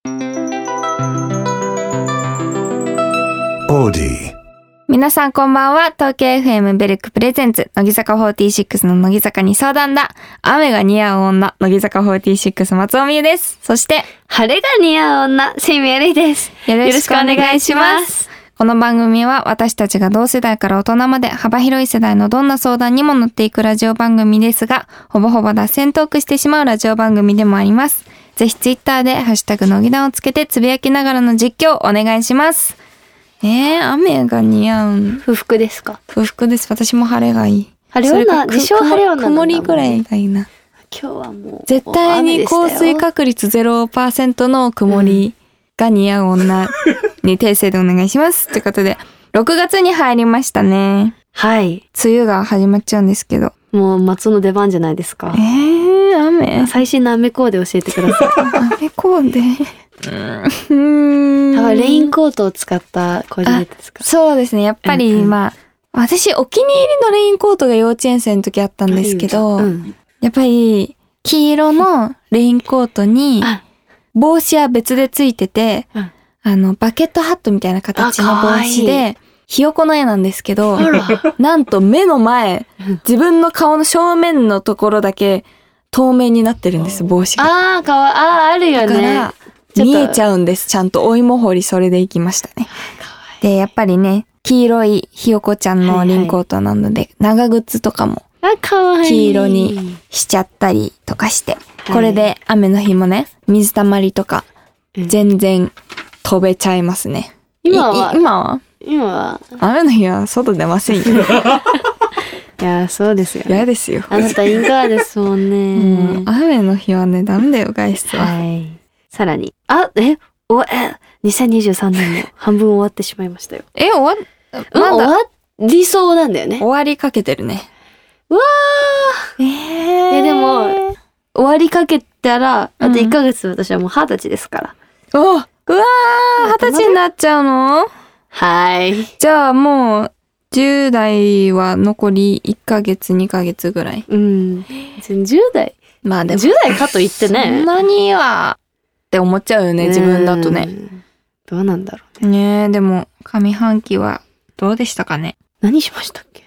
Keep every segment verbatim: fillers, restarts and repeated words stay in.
オーディ。 皆さんこんばんは。東京 エフエム ベルクプレゼンツ乃木坂フォーティーシックスの乃木坂に相談だ。雨が似合う女、乃木坂フォーティーシックス松尾美優です。そして晴れが似合う女、清水瑠璃です。 よろしくお願いします。この番組は私たちが同世代から大人まで幅広い世代のどんな相談にも乗っていくラジオ番組ですが、ほぼほぼ脱線トークしてしまうラジオ番組でもあります。ぜひツイッターでハッシュタグ乃木談をつけてつぶやきながらの実況お願いします。えー、雨が似合う。 不服ですか？ 不服です。私も晴れがいい。 晴れ女でしょ？晴れ女なんだもんね。 曇りぐらいがいいな。 今日はもう絶対に降水確率 ゼロパーセント の曇りが似合う女に訂正でお願いします。ということでろくがつに入りましたね。 はい。 梅雨が始まっちゃうんですけど。 もう松尾の出番じゃないですか。 えー、雨。 最新の雨コーデ教えてください。 雨コーデ。うーん。 多分レインコートを使ったコーディネートですか？ そうですね。やっぱり、うんうん、まあ私お気に入りのレインコートが幼稚園生の時あったんですけど、うん、やっぱり黄色のレインコートに帽子は別でついてて、うん、あのバケットハットみたいな形の帽子でひよこの絵なんですけど、なんと目の前、自分の顔の正面のところだけ透明になってるんです、帽子が。 ああ、かわいい。ああ、あるよね。 だから見えちゃうんです。ちゃんとお芋掘りそれでいきましたね。で、やっぱりね、黄色いひよこちゃんのレインコートなので、はいはい、長靴とかも黄色にしちゃったりとかして、これで雨の日もね、水たまりとか全然飛べちゃいますね。 今は今は今は雨の日は外出ませんよ。 いや、そうですよ、ね。 嫌ですよ。 あなたインカーですもんね。 うん、雨の日はね、ダメだよ、外出は。 はい。さらに、あ、え、お、え、にせんにじゅうさんねんも半分終わってしまいましたよ。 え、終わっ、 まだ、うん、終わりそうなんだよね。 終わりかけてるね。 わー。 えー。 え、でも、終わりかけたら、あといっかげつ私はもう二十歳ですから。 うん、おうわー、二十歳になっちゃうの？ はい。 じゃあもう、じゅう代は残りいっかげつ、にかげつぐらい。 うん。じゅう代。 まあでも。 じゅう代かと言ってね。 そんなには、って思っちゃうよね、自分だとね。 どうなんだろうね。 ねえ、でも、上半期はどうでしたかね？ 何しましたっけ？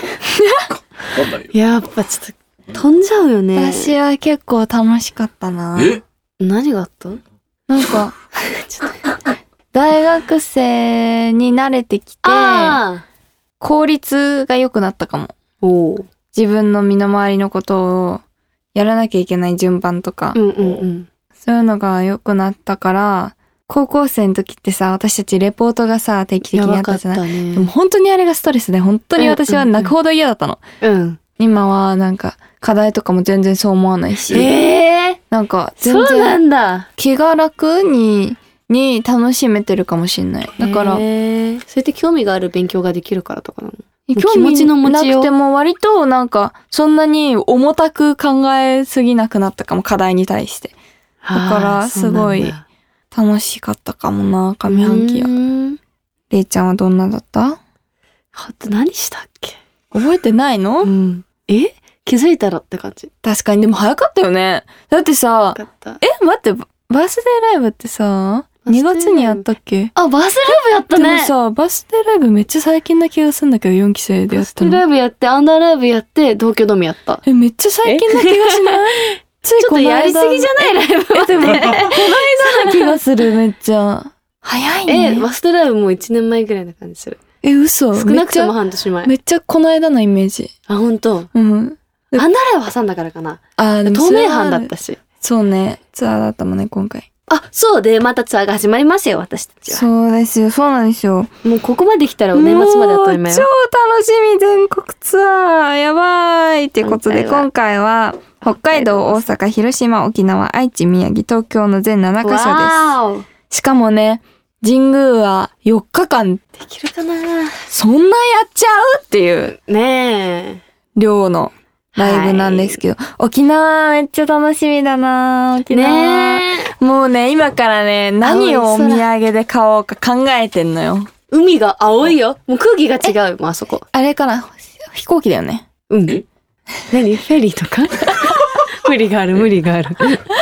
やっぱちょっと、飛んじゃうよね。 私は結構楽しかったな。 え？何があった？ なんか、ちょっと大学生に慣れてきて、効率が良くなったかも。 お自分の身の回りのことをやらなきゃいけない順番とか、 うんうんうん、 そういうのが良くなったから、高校生の時ってさ、私たちレポートがさ、定期的にあったじゃない？ね、でも本当にあれがストレスで、本当に私は泣くほど嫌だったの。 うんうんうん、 今はなんか、課題とかも全然そう思わないし、 えー、 なんか全そうなんだ。 気が楽にに楽しめてるかもしれない。だから、 そうやって興味がある勉強ができるからとかなの？ 興味なくても割となんかそんなに重たく考えすぎなくなったかも、課題に対して。だからすごい楽しかったかもな、上半期は。れいちゃんはどんなだった？ あと何したっけ？ 覚えてないの？ うん、え？気づいたらって感じ。 確かに、でも早かったよね。だってさ、え、待って、バースデーライブってさ、にがつにやったっけ？ あ、バースデーライブやったね。 でもさ、バースデーライブめっちゃ最近な気がするんだけど、よんき生でやったの。 バースデーライブやって、アンダーライブやって、東京ドームやった。 え、めっちゃ最近な気がしない？ついちょっとやりすぎじゃないライブって。 え、でも、この間な気がする、めっちゃ。早いね。 え、バースデーライブもういちねんまえぐらいな感じする。 え、嘘？ 少なくとも半年前。 めっちゃこの間のイメージ。 あ、ほんと？ うん。 アンダーライブ挟んだからかな。 あ、でも透明版だったし。 そうね。ツアーだったもんね、今回。 あ、そうで、またツアーが始まりますよ、私たちは。 そうですよ、そうなんですよ。 もうここまで来たら年末まであっという間よ。 超楽しみ、全国ツアー。やばい。ってことで、今回は、北海道、大阪、広島、沖縄、愛知、宮城、東京の全ななカ所です。しかもね、神宮はよっかかん。できるかな？ そんなやっちゃうっていう。 ねえ。 量のライブなんですけど、はい、沖縄めっちゃ楽しみだな。沖縄、ね、もうね、今からね、何をお土産で買おうか考えてんのよ。 海が青いよ。もう空気が違うもん、あそこ。 あれかな、飛行機だよね。 うん。何フェリーとか無理がある無理がある。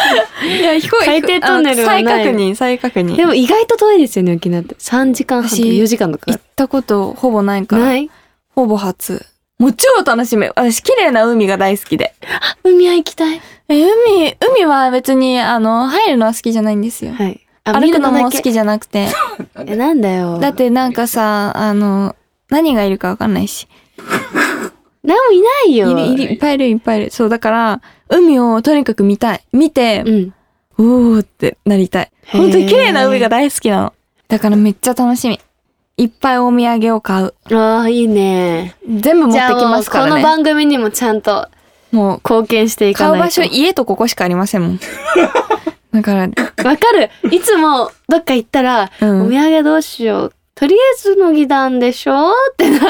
いや、飛行機。 海底トンネルはない。 再確認、再確認。 でも意外と遠いですよね、沖縄って。さんじかんはんとかよじかんとか。 行ったことほぼないから。 ない？ ほぼ初。もう超楽しみ。私、綺麗な海が大好きで。 あ、海は行きたい。 え、海、海は別に、あの、入るのは好きじゃないんですよ。 はい。 歩くのも好きじゃなくて。 え、なんだよ。 だってなんかさ、あの、何がいるかわかんないし。 何もいないよ。 いる、いる、いっぱいいる、いっぱいいる。そう、だから、海をとにかく見たい。見て、 うん。 おーってなりたい。本当に綺麗な海が大好きなの。だからめっちゃ楽しみ。いっぱいお土産を買う。 ああ、いいね。 全部持ってきますからね。 この番組にもちゃんともう貢献していかないと。 買う場所家とここしかありませんもん。だから。わかる。いつもどっか行ったら、うん、お土産どうしよう。とりあえず乃木団でしょってなって、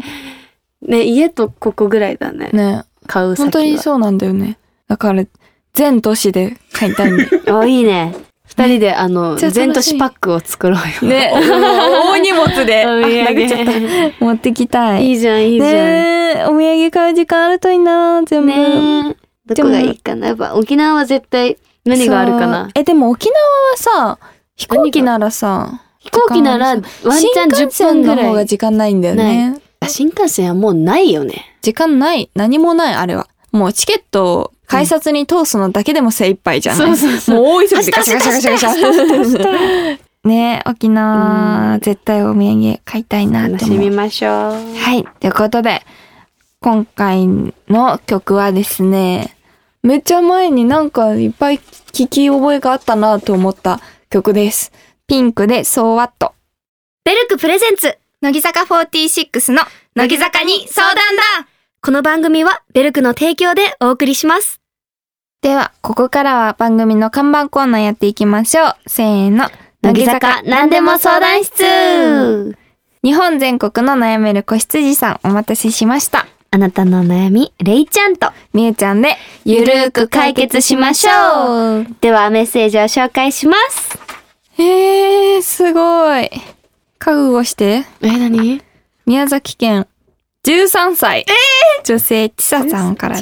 うん、ね、家とここぐらいだね。ね。買う先は。 本当にそうなんだよね。だから全都市で買いたいんで。 あ、いいね。二人であの全都市パックを作ろうよ。 ね、大荷物で持ってきたい。 いいじゃんいいじゃん。 ね、お土産買う時間あるといいな全部。 ね、どこがいいかな。やっぱ沖縄は絶対何があるかな。 えでも沖縄はさ飛行機ならさ飛行機ならワンチャンじゅっぷんぐらい。新幹線の方が時間ないんだよね。 新幹線はもうないよね。 時間ない何もないあれは。もうチケット改札に通すのだけでも精一杯じゃない、うん、そうそうそう。もう大急ぎでガシャガシャガシャガシャ。ねえ、沖縄、うん、絶対お土産買いたいなって思う。 楽しみましょう。 はい。ということで、今回の曲はですね、めっちゃ前になんかいっぱい聞き覚えがあったなと思った曲です。ピンクで So What。 ベルクプレゼンツ、 乃木坂フォーティーシックスの乃木坂に相談だ。 この番組はベルクの提供でお送りします。 では、ここからは番組の看板コーナーやっていきましょう。せーの。 乃木坂何でも相談室。 日本全国の悩める子羊さんお待たせしました。 あなたの悩み、レイちゃんとみゆちゃんでゆるーく解決しましょう。 ではメッセージを紹介します。 えー、すごい。覚悟して。 え、何？ 宮崎県じゅうさんさい。えー、女性ちささんからです。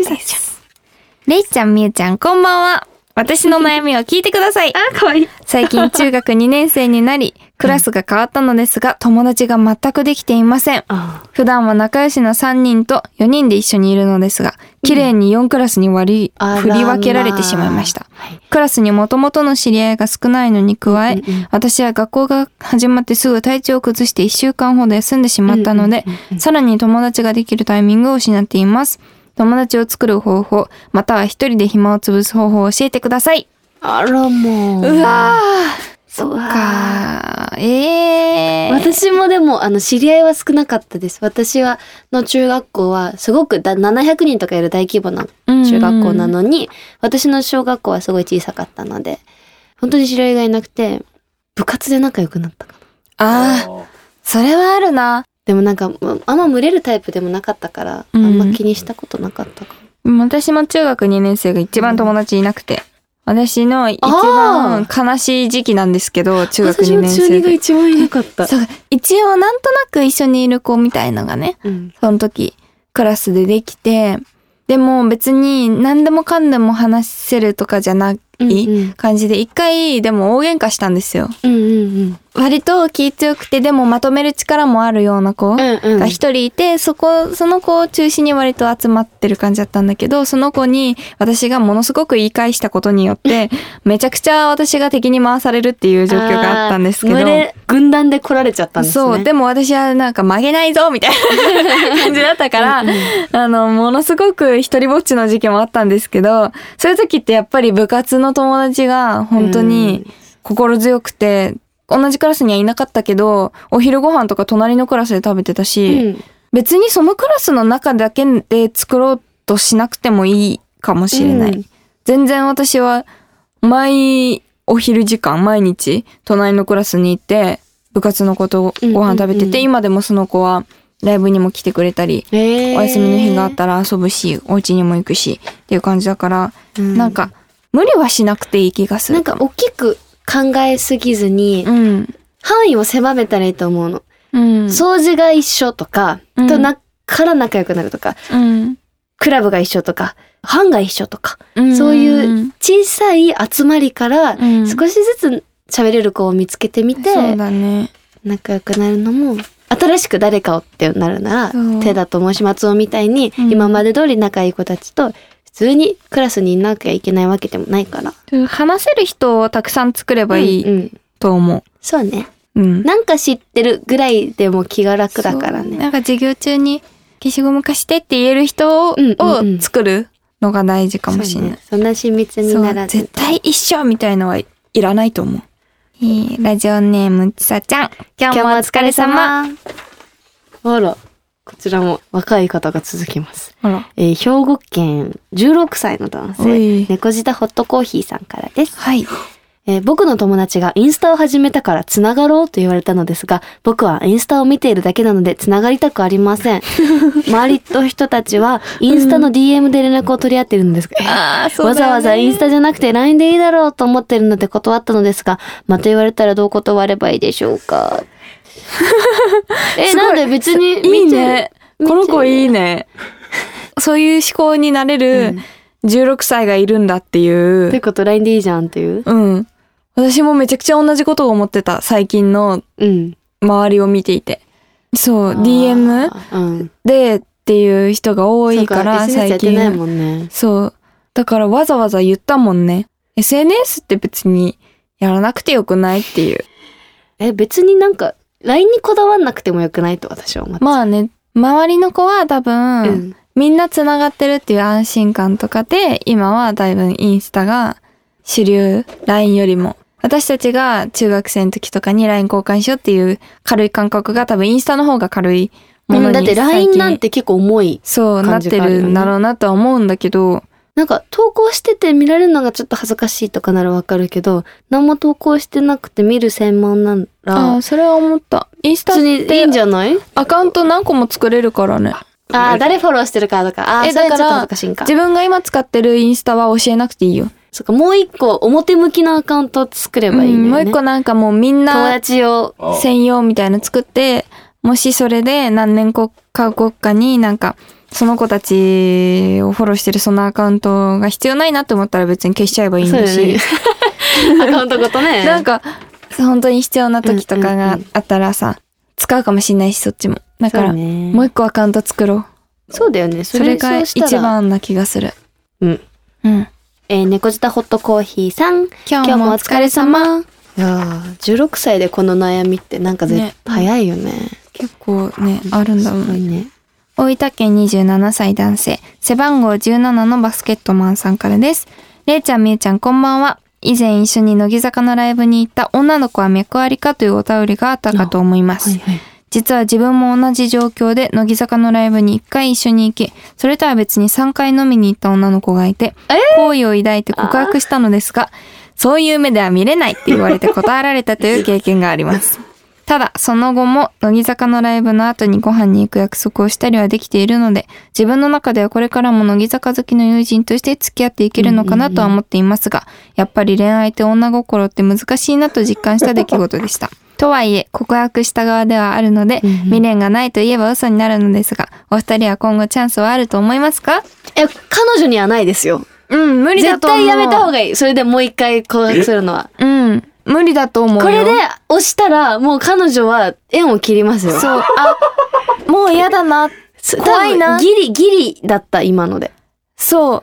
れいちゃん、みゆちゃん、こんばんは。私の悩みを聞いてください。 あ、かわいい。 最近中学にねん生になり、クラスが変わったのですが、友達が全くできていません。普段は仲良しなさんにんとよにんで一緒にいるのですが、綺麗によんクラスに割り、うん、振り分けられてしまいました。クラスにもともとの知り合いが少ないのに加え、うんうん、私は学校が始まってすぐ体調を崩していっしゅうかんほど休んでしまったので、さらに友達ができるタイミングを失っています。友達を作る方法、または一人で暇を潰す方法を教えてください。 あらもう。 うわー。そっかー。えー。 私もでも、あの、知り合いは少なかったです。私は、の中学校は、すごくだななひゃくにんとかいる大規模な中学校なのに、うんうん、私の小学校はすごい小さかったので、本当に知り合いがいなくて、部活で仲良くなったかな。あー、それはあるな。 でもなんか、あんま群れるタイプでもなかったから、うん、あんま気にしたことなかったかも。私も中学にねん生が一番友達いなくて、うん、私の一番悲しい時期なんですけど、中学にねん生。 私も中にが一番いなかった。 そう、一応なんとなく一緒にいる子みたいのがね、うん、その時クラスでできて、でも別に何でもかんでも話せるとかじゃない感じで、一回でも大喧嘩したんですよ。 うんうんうん、 割と気強くてでもまとめる力もあるような子が一人いて、うんうん、そこ、その子を中心に割と集まってる感じだったんだけど、その子に私がものすごく言い返したことによって、めちゃくちゃ私が敵に回されるっていう状況があったんですけど。 軍団で来られちゃったんですね。 そう、でも私はなんか曲げないぞみたいな感じだったから、うんうん、あの、ものすごく一人ぼっちの時期もあったんですけど、そういう時ってやっぱり部活の友達が本当に心強くて、同じクラスにはいなかったけど、お昼ご飯とか隣のクラスで食べてたし、うん、別にそのクラスの中だけで作ろうとしなくてもいいかもしれない。うん、全然私は毎お昼時間、毎日隣のクラスに行って部活の子とご飯食べてて、うんうんうん、今でもその子はライブにも来てくれたり、えー、お休みの日があったら遊ぶし、お家にも行くしっていう感じだから、うん、なんか無理はしなくていい気がする。 なんか大きく考えすぎずに、うん、範囲を狭めたらいいと思うの。うん、掃除が一緒とか、うん、となから仲良くなるとか、うん、クラブが一緒とか、 班が一緒とか、 うん、 そういう小さい集まりから少しずつ喋れる子を見つけてみて、 うん、そうだね、 仲良くなるのも、新しく誰かをってなるなら、手だと申し松尾みたいに、うん、今まで通り仲いい子たちと普通にクラスにいなきゃいけないわけでもないから。 話せる人をたくさん作ればいいと思う。うんうん、 そうね。うん、なんか知ってるぐらいでも気が楽だからね。 なんか授業中に消しゴム貸してって言える人を作るのが大事かもしれない。うんうんうん、 そんな親密にならず。 絶対一緒みたいのはいらないと思う。ラジオネームちさちゃん、今日もお疲れ様。 あら、こちらも若い方が続きます。 あら、 えー、兵庫県じゅうろくさいの男性、猫舌ホットコーヒーさんからです。 はい。 えー、僕の友達がインスタを始めたからつながろうと言われたのですが、僕はインスタを見ているだけなのでつながりたくありません。周りの人たちはインスタの ディーエム で連絡を取り合っているのですが、うん、わざわざインスタじゃなくて ライン でいいだろうと思っているので断ったのですが、また言われたらどう断ればいいでしょうか。え、なんで別にいいね。この子いいね。そういう思考になれるじゅうろくさいがいるんだっていう。 ってこと ライン でいいじゃんっていう。 うん。私もめちゃくちゃ同じことを思ってた。最近の周りを見ていて。そう、ディーエム でっていう人が多いから最近。 ないもんね。 そう。だからわざわざ言ったもんね。エスエヌエス って別にやらなくてよくないっていう。 え、別になんか ライン にこだわんなくてもよくないと私は思って。 まあね、周りの子は多分、うん、みんなつながってるっていう安心感とかで、今はだいぶインスタが主流、ライン よりも。私たちが中学生の時とかに ライン 交換しようっていう軽い感覚が多分インスタの方が軽いものに、うん、 だって ライン なんて結構重い感じがあるよね。 そうなってるんだろうなとは思うんだけど、 なんか投稿してて見られるのがちょっと恥ずかしいとかならわかるけど、何も投稿してなくて見る専門なら、 ああ、それは思った。インスタっていいんじゃない？ アカウント何個も作れるからね。 ああ、誰フォローしてるかとか。ああ、だから自分が今使ってるインスタは教えなくていいよ。 そっか、もう一個表向きのアカウントを作ればいいんだよね。うん、 もう一個なんかもうみんな友達用専用みたいなの作って、もしそれで何年後か後かになんかその子たちをフォローしてるそのアカウントが必要ないなって思ったら別に消しちゃえばいいんだし、ね、 アカウントごとね。 なんか本当に必要な時とかがあったらさ、うんうんうん、使うかもしんないしそっちも。だから、ね、もう一個アカウント作ろう。 そうだよね。 それ、それが一番な気がする。 うん。 うん。 えー、猫舌ホットコーヒーさん。 今日もお疲れ様。 いやー、じゅうろくさいでこの悩みってなんか絶対早いよね。ね、 結構ね、あるんだろうね。 大分県にじゅうななさい男性、背番号じゅうななのバスケットマンさんからです。れいちゃん、みゆちゃん、こんばんは。以前一緒に乃木坂のライブに行った女の子は脈ありかというお便りがあったかと思います。はいはい、実は自分も同じ状況で乃木坂のライブにいっかい一緒に行き、それとは別にさんかい飲みに行った女の子がいて、 えー、 好意を抱いて告白したのですが、そういう目では見れないって言われて断られたという経験があります。ただ、その後も乃木坂のライブの後にご飯に行く約束をしたりはできているので、自分の中ではこれからも乃木坂好きの友人として付き合っていけるのかなとは思っていますが、やっぱり恋愛って女心って難しいなと実感した出来事でした。とはいえ、告白した側ではあるので、未練がないと言えば嘘になるのですが、お二人は今後チャンスはあると思いますか？ え、彼女にはないですよ。 うん、無理だと思う。 絶対やめた方がいい。それでもう一回告白するのは。 うん。無理だと思うよ。 これで押したら、もう彼女は縁を切りますよ。 そう。あ、もう嫌だな。怖いな。 ギリ、ギリだった、今ので。 そう。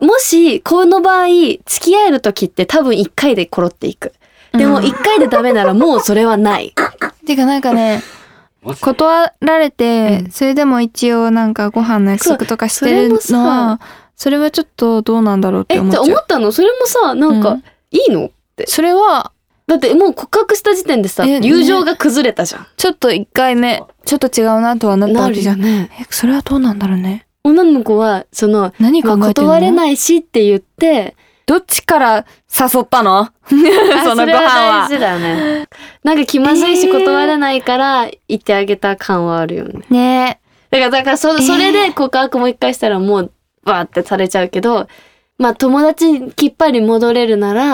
もし、この場合、付き合える時って多分一回でコロっていく。でも一回でダメならもうそれはない。 てかなんかね、断られて、うん、それでも一応なんかご飯の約束とかしてるのは、それはちょっとどうなんだろうって思っちゃう。 え、って思ったの？それもさ、なんか、うん、いいのって。 それは、 だってもう告白した時点でさ、友情が崩れたじゃん。 ちょっと一回ね、ちょっと違うなとはなったわけじゃん。ね、え、それはどうなんだろうね。 女の子は、その、 何考えてんの？ まあ、断れないしって言って、 どっちから誘ったの？そのご飯は。 それは大事だよね。なんか気まずいし断れないから言ってあげた感はあるよね。 ねえ。だから、だからそ、それで告白もう一回したらもう、バーってされちゃうけど、まあ友達きっぱり戻れるなら、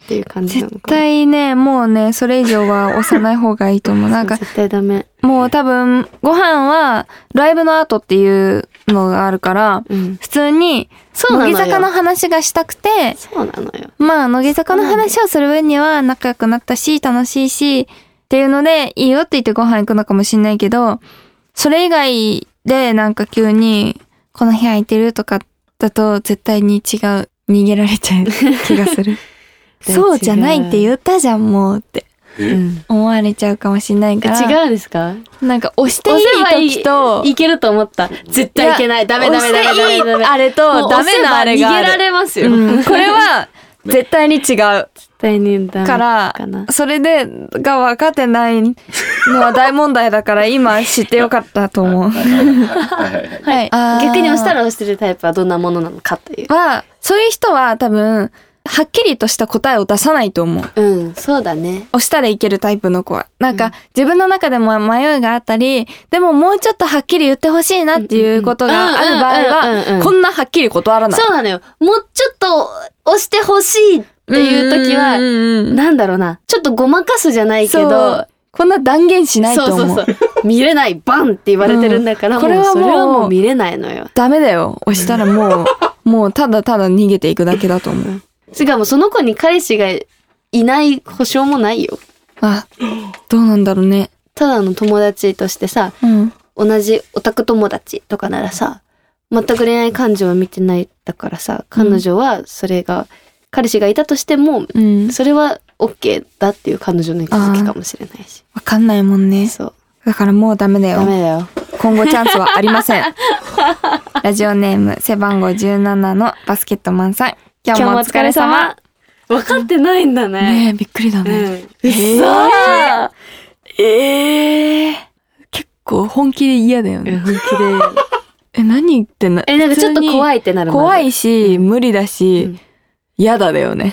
っていう感じなのかな。 絶対ね、もうね、それ以上は押さない方がいいと思う。なんか、 絶対ダメ。 もう多分、ご飯はライブの後っていうのがあるから、うん、普通に、乃木坂の話がしたくて、 そうなのよ。 まあ、乃木坂の話をする上には仲良くなったし、楽しいし、っていうので、いいよって言ってご飯行くのかもしんないけど、それ以外でなんか急に、この部屋空いてるとかだと絶対に違う、逃げられちゃう気がする。そうじゃないって言ったじゃん、もうって。うん、思われちゃうかもしれないから。 違うんですか？ なんか押していい時といけると思った。絶対いけない。ダメダメダメダメダメ。 あれとダメなあれがある。 逃げられますよ。 うん、これは絶対に違う。 絶対にダメかな。からそれでが分かってないのは大問題だから今知ってよかったと思う。 はい。逆に押したら押してるタイプはどんなものなのかという。 はそういう人は多分。はっきりとした答えを出さないと思う。 うん、そうだね。 押したらいけるタイプの子は。なんか、うん、自分の中でも迷いがあったり、でももうちょっとはっきり言ってほしいなっていうことがある場合は、こんなはっきり断らない。 そうなのよ。もうちょっと押してほしいっていう時は、なんだろうな。ちょっとごまかすじゃないけど、 こんな断言しないと思う。 そうそうそう。見れない、バンって言われてるんだから、うん、これはもう、それはもう見れないのよ。 ダメだよ。押したらもう、もうただただ逃げていくだけだと思う。 しかもその子に彼氏がいない保証もないよ。 あ、どうなんだろうね。 ただの友達としてさ、うん、同じオタク友達とかならさ、全く恋愛感情は見てないだからさ、彼女はそれが、うん、彼氏がいたとしても、うん、それは OK だっていう彼女の気づきかもしれないし。 わかんないもんね。そう。だからもうダメだよ。 ダメだよ。 今後チャンスはありません。ラジオネーム背番号じゅうななのバスケットマンさん。今日もお疲れ様。 分かってないんだね。 ねえ、びっくりだね。うん、 うっそー。 ええー。結構本気で嫌だよね。 本気で。 え、何言ってんの？ え、なんかちょっと怖いってなる。 怖いし、無理だし、嫌、うん、だだよね。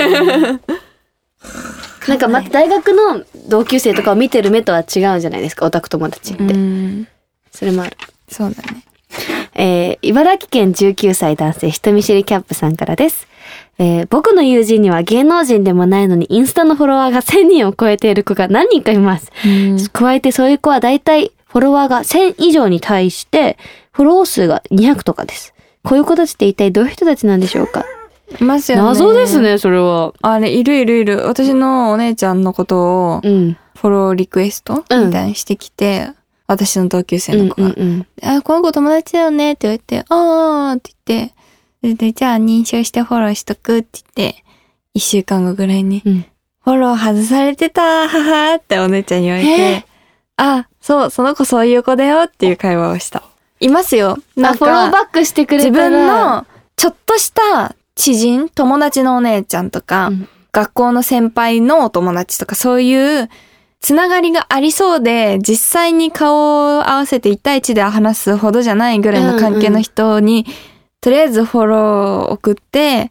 なんかまた大学の同級生とかを見てる目とは違うじゃないですか、オタク友達って。うん、それもある。 そうだね。 えー、茨城県じゅうきゅうさい男性人見知りキャップさんからです。えー、僕の友人には芸能人でもないのにインスタのフォロワーがせんにんを超えている子が何人かいます。加えてそういう子はだいたいフォロワーがせん以上に対してフォロー数がにひゃくとかです。こういう子たちって一体どういう人たちなんでしょうか？ いますよね。 謎ですね、それは。 あれ、いるいるいる。私のお姉ちゃんのことをフォローリクエストみたいにしてきて、うん、私の同級生の子が、うんうんうん、あ、この子友達だよねって言われて、あーって言って、で、でじゃあ認証してフォローしとくって言って、一週間後ぐらいに、うん、フォロー外されてた、ははってお姉ちゃんに言われて、あ、そう、その子そういう子だよっていう会話をした。いますよ。 なんか、フォローバックしてくれたら自分のちょっとした知人、友達のお姉ちゃんとか、うん、学校の先輩のお友達とか、そういうつながりがありそうで、実際に顔を合わせて一対一で話すほどじゃないぐらいの関係の人に、うんうん、とりあえずフォローを送って、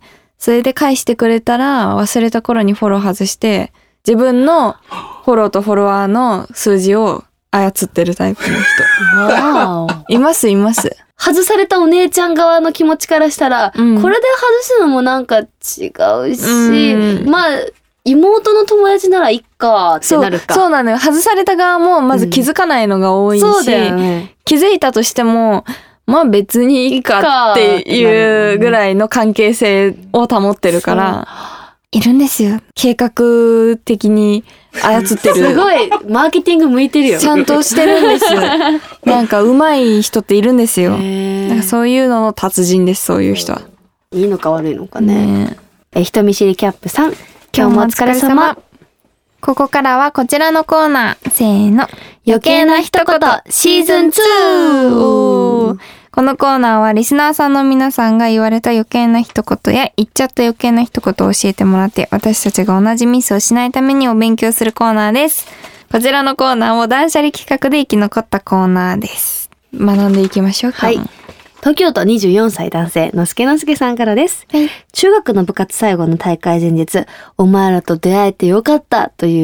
それで返してくれたら、忘れた頃にフォロー外して、自分のフォローとフォロワーの数字を操ってるタイプの人。いますいます。 外されたお姉ちゃん側の気持ちからしたら、うん、これで外すのもなんか違うし、うん、まあ、妹の友達ならいっかってなるか。 そう、そうなのよ。外された側もまず気づかないのが多いし、うん、そうだよね、気づいたとしても、まあ別にいいかっていうぐらいの関係性を保ってるから、いるんですよ。計画的に操ってる。 すごい、マーケティング向いてるよ。 ちゃんとしてるんですよ。なんか上手い人っているんですよ。なんかそういうのの達人です、そういう人は。 いいのか悪いのかね。ねえ、人見知りキャップさん、今日もお疲れ様。 ここからはこちらのコーナー。せーの。余計な一言、シーズンツー。このコーナーはリスナーさんの皆さんが言われた余計な一言や言っちゃった余計な一言を教えてもらって、私たちが同じミスをしないためにお勉強するコーナーです。こちらのコーナーも断捨離企画で生き残ったコーナーです。学んでいきましょうか。 はい。東京都にじゅうよんさい男性、のすけのすけさんからです。はい、中学の部活最後の大会前日、お前らと出会えてよかったという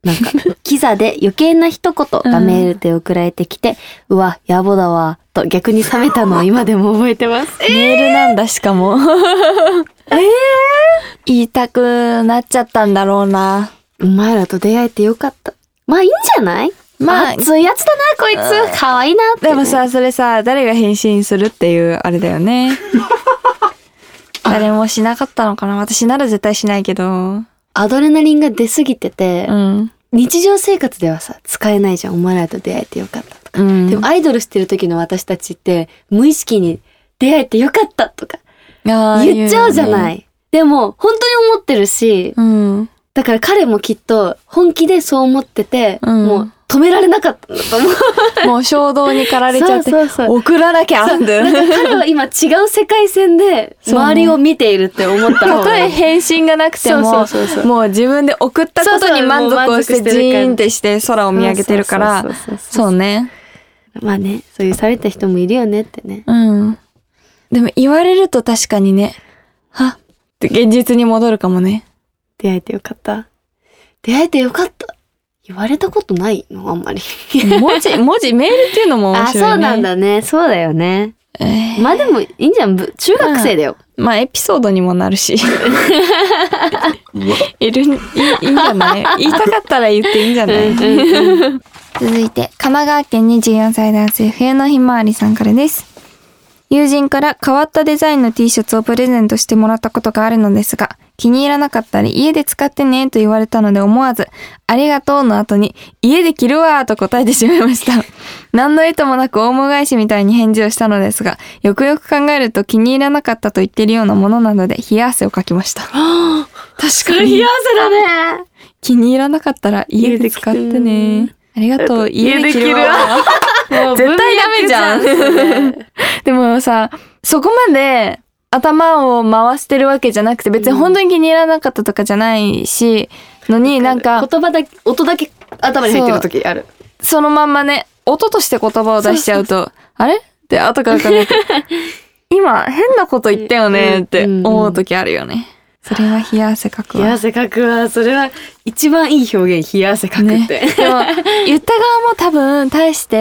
なんか、キザで余計な一言がメールで送られてきて、うん、うわ、野暮だわ、と逆に冷めたのを今でも覚えてます。 メールなんだ、しかも。えー、言いたくなっちゃったんだろうな。 お前らと出会えてよかった。まあいいんじゃない？まあ、熱いやつだな、こいつ。可愛いなって、ね。 でもさ、それさ、誰が返信するっていうあれだよね。誰もしなかったのかな。私なら絶対しないけど。 アドレナリンが出すぎてて、うん、日常生活ではさ、使えないじゃん。お前らと出会えてよかったとか。うん、でもアイドルしてる時の私たちって、無意識に出会えてよかったとか、言っちゃうじゃない。ね、でも、本当に思ってるし、うん、だから彼もきっと本気でそう思ってて、うん、もう止められなかったんだと思う。 もう衝動に駆られちゃって、そうそうそう、送らなきゃって。 彼は今違う世界線で周りを見ているって思った方が。 たとえ返信がなくても、そうそうそうそう、もう自分で送ったことに満足をしてジーンってして空を見上げてるから、そうね。 まあね、そういうされた人もいるよねってね。 うん。でも言われると確かにね、はっって現実に戻るかもね。 出会えてよかった。出会えてよかった。言われたことないのあんまり。 文字、文字、メールっていうのも面白いね。 あ、そうなんだね。そうだよね。えー、まあでもいいんじゃん。中学生だよ。 まあ、まあ、エピソードにもなるし。いる、いい、いいんじゃない？言いたかったら言っていいんじゃない？続いて、神奈川県にじゅうよんさい男性、冬のひまわりさんからです。友人から変わったデザインの T シャツをプレゼントしてもらったことがあるのですが、気に入らなかったり家で使ってねと言われたので思わず、ありがとうの後に家で着るわーと答えてしまいました。何の意図もなくオウム返しみたいに返事をしたのですが、よくよく考えると気に入らなかったと言っているようなものなので冷や汗をかきました。確かに冷や汗だね。 気に入らなかったら家で使ってね。ありがとう。家で着るわ。もう絶対ダメじゃん。でもさ、そこまで頭を回してるわけじゃなくて、別に本当に気に入らなかったとかじゃないし、のになんか。 言葉だけ、音だけ頭に入ってる時ある。 そ, そのまんまね、音として言葉を出しちゃうと、そうそう、あれって後から考えて、今変なこと言ったよねって思う時あるよね。それは冷や汗かくわ。 冷や汗かくわ。それは一番いい表現、冷や汗かくって。ね、 でも、言った側も多分、大して、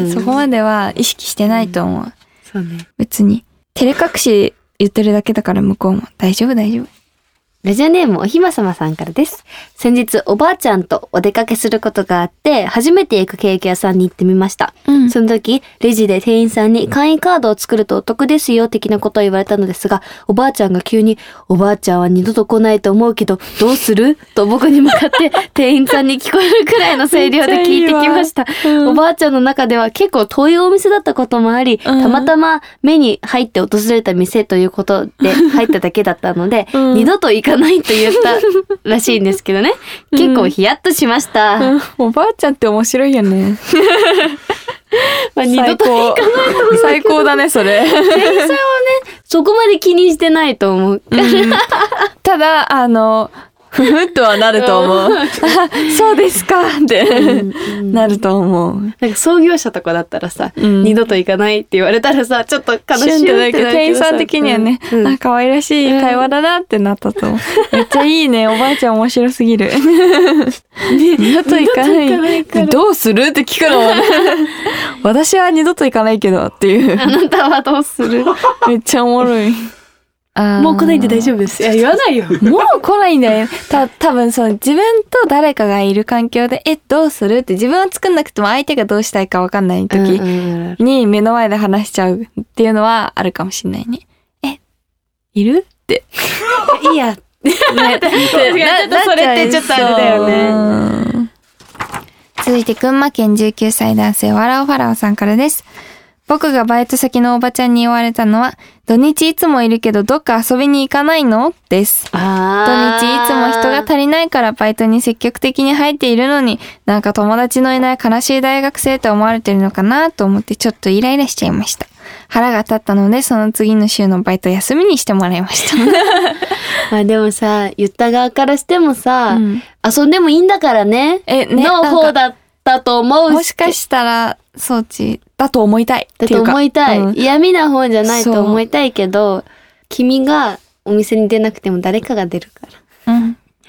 そこまでは意識してないと思う。うん、 そうね。 別に、照れ隠し言ってるだけだから向こうも。大丈夫大丈夫。 ラジオネームおひまさまさんからです。先日おばあちゃんとお出かけすることがあって、初めて行くケーキ屋さんに行ってみました。うん、その時、レジで店員さんに会員カードを作るとお得ですよ的なことを言われたのですが、おばあちゃんが急に、おばあちゃんは二度と来ないと思うけど、どうすると僕に向かって店員さんに聞こえるくらいの声量で聞いてきました。うん、おばあちゃんの中では結構遠いお店だったこともあり、うん、たまたま目に入って訪れた店ということで入っただけだったので、うん、二度と行かないと言ったらしいんですけどね。結構ヒヤッとしました。 うんうん、おばあちゃんって面白いよね。 まあ、二度と行かないと思う。 最高だね、それ。 店員さんはね、そこまで気にしてないと思う。うん、 ただ、あの、ふふっとはなると思う。そうですかって、うんうん、なると思う。 なんか創業者とかだったらさ、うん、二度と行かないって言われたらさ、ちょっと悲しいってなるけど、 店員さん的にはね、うん、あ、可愛らしい会話だなってなったと思う。めっちゃいいね、おばあちゃん面白すぎる。二度と行かない。どうするって聞くのもね。私は二度と行かないけどっていう。 あなたはどうする？ めっちゃおもろい。 もう来ないんで大丈夫です。いや、言わないよ。 もう来ないんだよ。た、多分そう、自分と誰かがいる環境で、え、どうするって自分は作んなくても相手がどうしたいか分かんない時に目の前で話しちゃうっていうのはあるかもしれないね。え、いるって。 いいや。ね、だってそれってちょっとあれだよね。 続いて、群馬県じゅうきゅうさい男性、わらおファラオさんからです。僕がバイト先のおばちゃんに言われたのは、土日いつもいるけどどっか遊びに行かないのです。土日いつも人が足りないからバイトに積極的に入っているのに、なんか友達のいない悲しい大学生と思われてるのかなと思ってちょっとイライラしちゃいました。腹が立ったので、その次の週のバイト休みにしてもらいました。 まあでもさ、言った側からしてもさ、うん、遊んでもいいんだからね。え、ね、の方だったと思うし。 もしかしたら、装置だと思いたいだと思いたい、うん、嫌味な方じゃないと思いたいけど、君がお店に出なくても誰かが出るから、うん、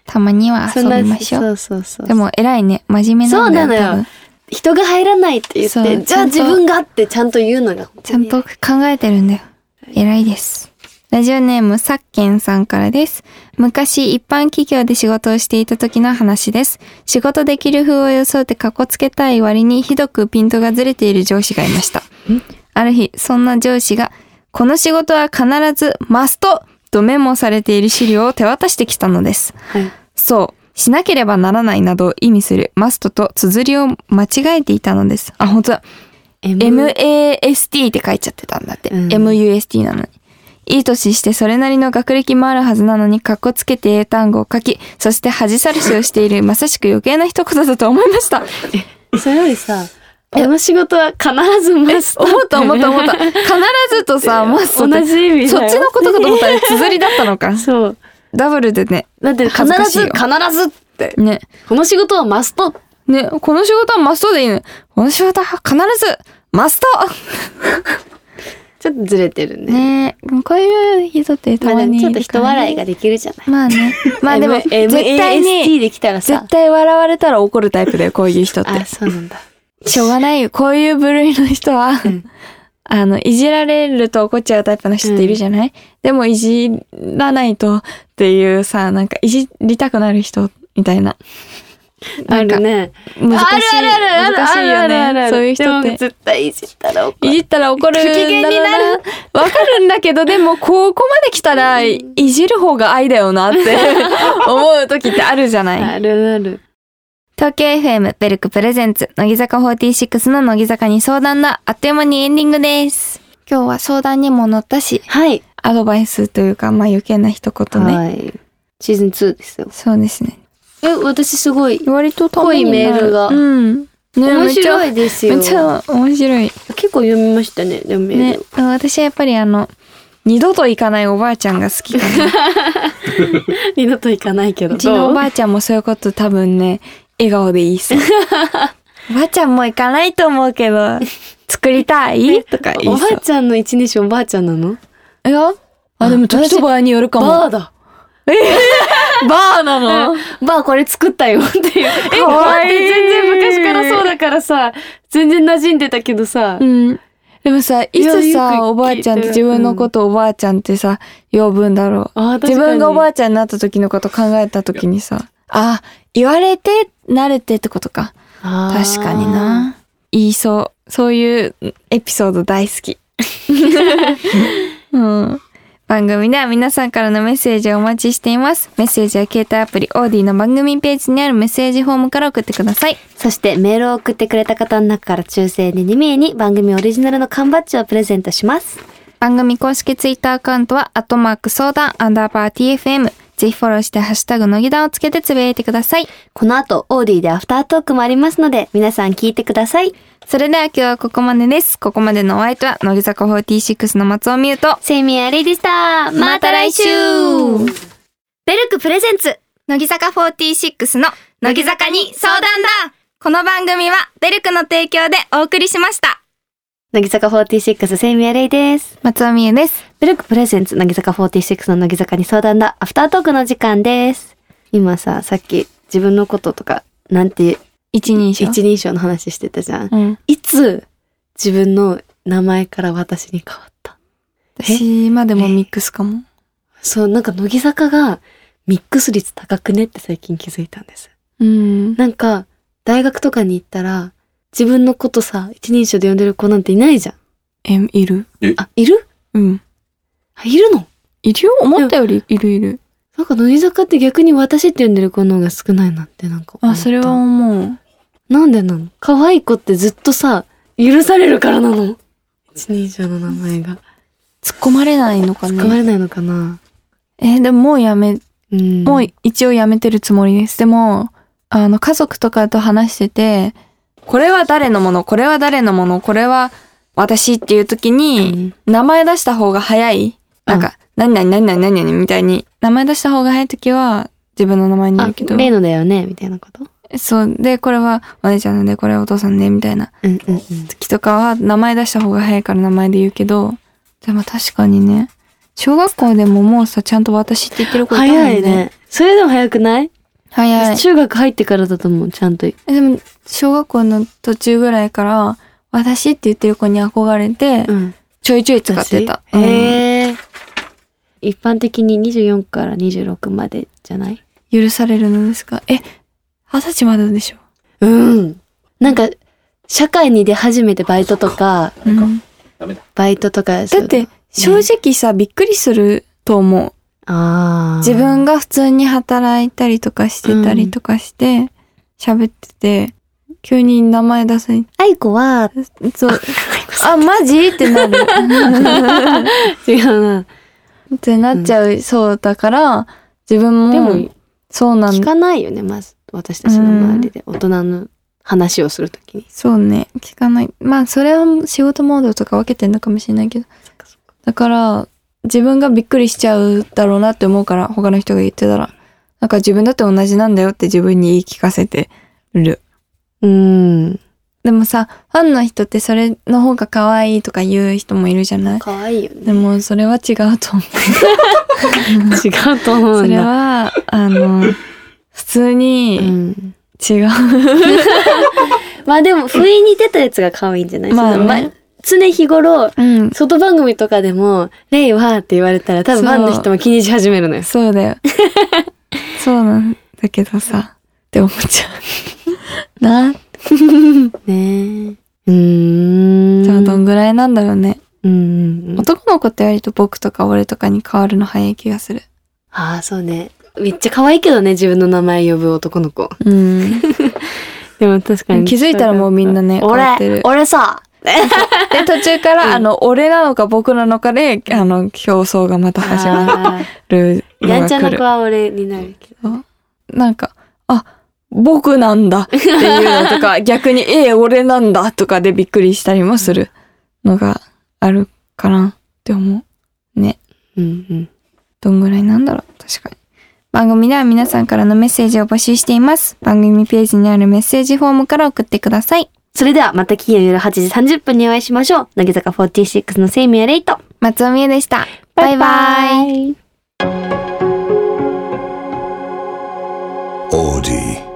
たまには遊びましょう。 そうそうそう。 でも偉いね。真面目なんだよ。 そうなのよ。人が入らないって言って、じゃあ自分がってちゃんと言うのが。 ちゃんと考えてるんだよ。偉いです。ラジオネームさっけんさんからです。昔一般企業で仕事をしていた時の話です。仕事できる風を装ってかっこつけたい割にひどくピントがずれている上司がいました。ある日、そんな上司が、この仕事は必ずマストとメモされている資料を手渡してきたのです。はい、そう、しなければならないなどを意味するマストと綴りを間違えていたのです。あ、本当だ。M- エム エー エス ティー って書いちゃってたんだって。うん、エム ユー エス ティー なのに。いい年してそれなりの学歴もあるはずなのに、かっこつけて英単語を書き、そして恥さらしをしている、まさしく余計な一言だと思いました。 それよりさ、この仕事は必ずマスト。 思った思った思った。必ずとさ、マストって。 同じ意味だよ。 そっちのことかと思ったら綴りだったのか。 そう。 ダブルでね。 だって必ず、必ずって。ね。この仕事はマスト。 ね、この仕事はマストでいいの。この仕事は必ずマストちょっとずれてるね。 ねえ、こういう人ってたまに、 ね、ちょっと人笑いができるじゃない。 まあね。まあでも、絶対に、 できたらさ、 絶対笑われたら怒るタイプだよ、こういう人って。 あ、そうなんだ。 しょうがないよ。こういう部類の人は、うん、あの、いじられると怒っちゃうタイプの人っているじゃない、うん、でもいじらないとっていうさ、なんかいじりたくなる人みたいな。 あるね。 難しい。 あるあるある難しいよね。そういう人って。 絶対いじったら怒る。 いじったら怒るんだろうな。不機嫌になる。わかるんだけど、でもここまで来たら、いじる方が愛だよなって思う時ってあるじゃない。 あるある。 東京 エフエム ベルクプレゼンツ乃木坂フォーティーシックスの乃木坂に相談だ。あっという間にエンディングです。今日は相談にも乗ったし、はい。アドバイスというか、まあ余計な一言ね。はい。 シーズンツーですよ。 そうですね。 え、私すごい割と濃いメールが。うん。 ね、 面白いですよ。 めっちゃ面白い。 結構読みましたね、でもメール。ね、 私はやっぱりあの、二度と行かないおばあちゃんが好きかな。 二度と行かないけど。 うちのおばあちゃんもそういうこと多分ね、笑顔でいいそう。おばあちゃんも行かないと思うけど、作りたいとか言いそう。 おばあちゃんの一人称おばあちゃんなの？ いや、あ、でも時と場合によるかも。 バーだ。 えー、バーなの？ バーこれ作ったよっていう。え、バーって全然昔からそうだからさ、全然馴染んでたけどさ。 うん。でもさ、いつさ、おばあちゃんって自分のことおばあちゃんってさ、呼ぶんだろう。自分がおばあちゃんになった時のこと考えた時にさ、あ、言われて、慣れてってことか。確かにな。言いそう。そういうエピソード大好き。うん。番組では皆さんからのメッセージをお待ちしています。メッセージは携帯アプリオーディの番組ページにあるメッセージフォームから送ってください。 そしてメールを送ってくれた方の中から抽選でに名に番組オリジナルの缶バッジをプレゼントします。 番組公式ツイッターアカウントはアットマーク相談アンダーバー ティーエフエム。ぜひフォローしてハッシュタグのぎだをつけてつぶやいてください。 この後オーディでアフタートークもありますので皆さん聞いてください。 それでは今日はここまでです。ここまでのお相手は乃木坂フォーティーシックスの松尾美優とセミアレイでした。また来週。ベルクプレゼンツ乃木坂フォーティーシックスの乃木坂に相談だ。この番組はベルクの提供でお送りしました。 乃木坂フォーティーシックスセミアレイです。 松尾美優です。 ベルクプレゼンツ乃木坂フォーティーシックスの乃木坂に相談だ。アフタートークの時間です。今さ、さっき自分のこととかなんて一人称一人称の話してたじゃん。うん、いつ自分の名前から私に変わった？ 私今でもミックスかも。 そう、なんか乃木坂がミックス率高くねって最近気づいたんです。 うん。 なんか大学とかに行ったら自分のことさ一人称で呼んでる子なんていないじゃん。 え、いる。 あ、いる？ うん。 あ、いるの？ いるよ。思ったよりいるいる。 なんか乃木坂って逆に私って呼んでる子の方が少ないなってなんか思った。 あ、それは思う。 なんでなの？可愛い子ってずっとさ、許されるからなの。一人称の名前が。 突っ込まれないのかね。 突っ込まれないのかな。 えー、でももうやめ、うん、もう一応やめてるつもりです。でも、あの、家族とかと話してて、これは誰のもの、これは誰のもの、これは私っていう時に、名前出した方が早い。うん、なんか、何々何々何々みたいに、名前出した方が早い時は、自分の名前に言うけど。 例のだよねみたいなこと？ そう。で、これはお姉ちゃんなんで、これはお父さんね、みたいな。 うんうんうん。 時とかは名前出した方が早いから名前で言うけど、でも確かにね、小学校でももうさ、ちゃんと私って言ってる子いたもんね。 早いね。それでも早くない？ 早い。 中学入ってからだと思う、ちゃんと。 でも、小学校の途中ぐらいから、私って言ってる子に憧れて、うん、ちょいちょい使ってた。 へー。一般的ににじゅうよんからにじゅうろくまでじゃない？ 許されるのですか？え、二十歳まででしょ？ うん。なんか、社会に出始めてバイトとか、うん、バイトとか。 だって、正直さ、びっくりすると思う。あ自分が普通に働いたりとかしてたりとかして、喋、うん、ってて、急に名前出せ。 愛子は、 そう。あ、マジってなる。 違うな。 ってなっちゃう、うん、そうだから、自分も、でも、そうなんだ。 聞かないよね、まず。私たちの周りで、大人の話をするときに。 そうね、聞かない。まあ、それは仕事モードとか分けてんのかもしれないけど。だから、自分がびっくりしちゃうだろうなって思うから、他の人が言ってたら。なんか自分だって同じなんだよって自分に言い聞かせてる。うん。でもさ、ファンの人ってそれの方が可愛いとか言う人もいるじゃない？ 可愛いよね。 でもそれは違うと思う。違うと思うんだ。 それは、あの、普通に違う。うん、 まあでも、不意に出たやつが可愛いんじゃない？まあ、ね、まあ常日頃、うん、外番組とかでも、レイはって言われたら多分ファンの人も気にし始めるのよ。 そうだよ。そうなんだけどさ、って思っちゃう。な。ねえ。うーん。 じゃあどんぐらいなんだろうね。うん。男の子って割と僕とか俺とかに変わるの早い気がする。 ああ、そうね。めっちゃ可愛いけどね、自分の名前呼ぶ男の子。うん。でも確かに。 気づいたらもうみんなね、 俺、俺さ。 で、途中から、うん、あの、俺なのか僕なのかで、あの、競争がまた始まるのが来る。 やんちゃな子は俺になるけど。 なんか、あ、僕なんだっていうのとか、逆に、ええ、俺なんだとかでびっくりしたりもするのがあるかなって思う。ね。うんうん。どんぐらいなんだろう、確かに。番組では皆さんからのメッセージを募集しています。番組ページにあるメッセージフォームから送ってください。 それではまた金曜夜はちじさんじゅっぷんにお会いしましょう。乃木坂フォーティーシックスのセイミヤレイと松尾美恵でした。バイバイ。 オーディ